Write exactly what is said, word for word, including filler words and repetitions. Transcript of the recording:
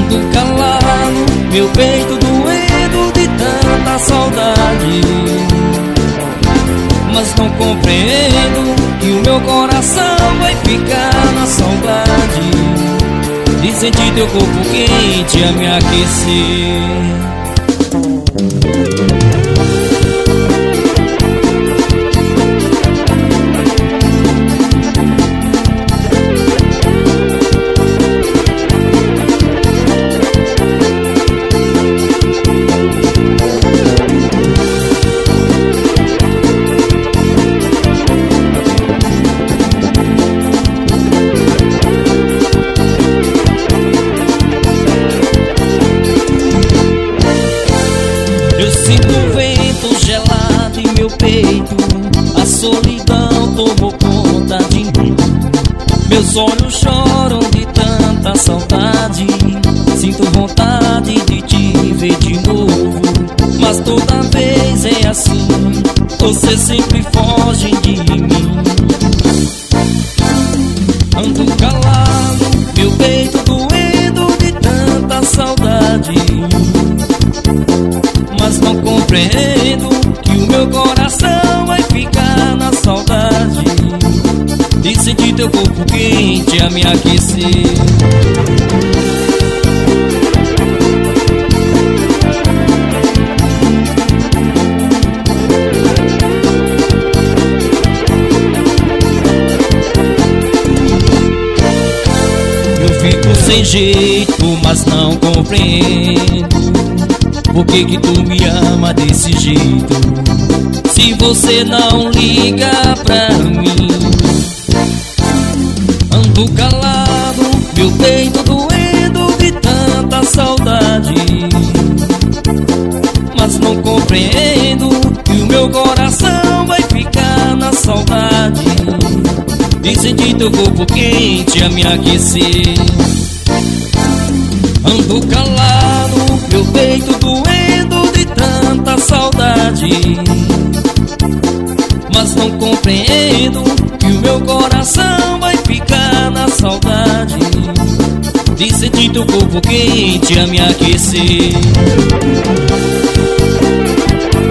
Ando calado, meu peito doendo de tanta saudade, mas não compreendo que o meu coração vai ficar na saudade de sentir teu corpo quente a me aquecer. Sinto um vento gelado em meu peito, a solidão tomou conta de mim. Meus olhos choram de tanta saudade, sinto vontade de te ver de novo, mas toda vez é assim, você sempre foge de mim. Ando calado, meu peito doendo de tanta saudade, mas não compreendo que o meu coração vai ficar na saudade de sentir teu corpo quente a me aquecer. Eu fico sem jeito, mas não compreendo por que que tu me ama desse jeito, se você não liga pra mim. Ando calado, meu peito doendo de tanta saudade, mas não compreendo que o meu coração vai ficar na saudade de sentir teu corpo quente a me aquecer. Ando calado, meu peito doendo de tanta saudade, mas não compreendo que o meu coração vai ficar na saudade de sentir teu corpo quente a me aquecer.